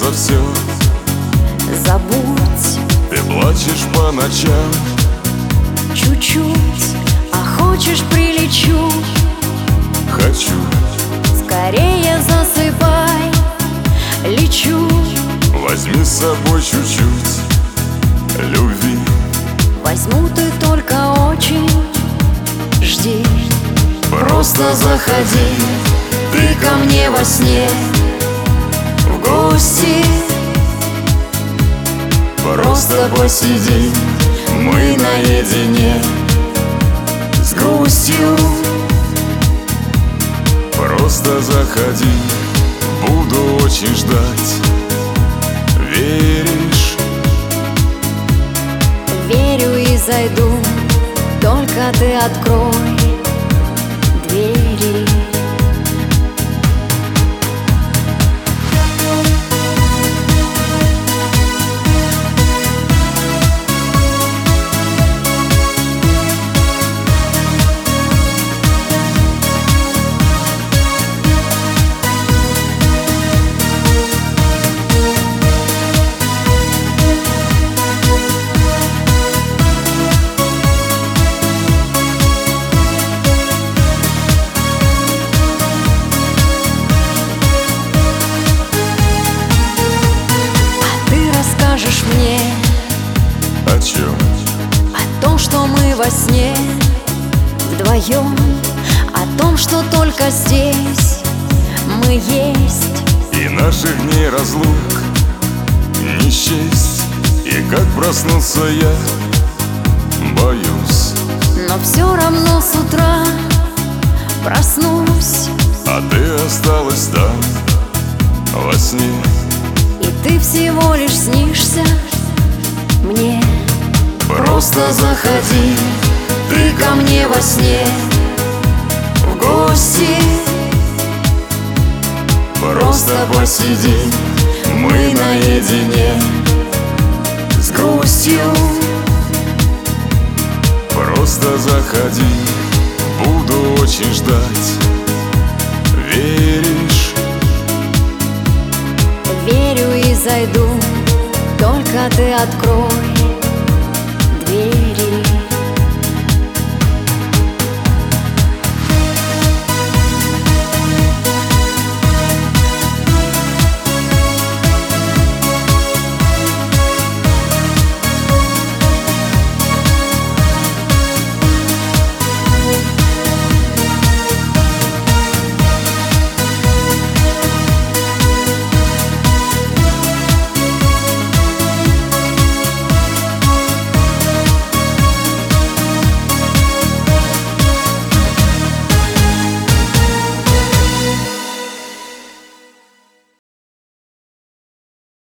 за все. Забудь, Ты плачешь по ночам, чуть-чуть, а хочешь прилечу. хочу. Скорее засыпай, лечу. Возьми с собой чуть-чуть любви. Возьму, ты только очень жди. Просто заходи Ты ко мне во сне в гости. Просто посиди, Мы наедине с грустью. просто заходи, буду очень ждать. Веришь? Верю и зайду, только ты открой двери. Скажешь мне О чем? о том, что мы во сне вдвоем, о том, что только здесь мы есть. И наших дней разлук не счесть. И как проснуться я боюсь. Но все равно с утра проснусь, А ты осталась там во сне. и ты всего лишь снишься мне. Просто заходи, Ты ко мне во сне в гости. просто посиди, Мы наедине с грустью. просто заходи, буду очень ждать. Веришь? Верю и зайду, только ты открой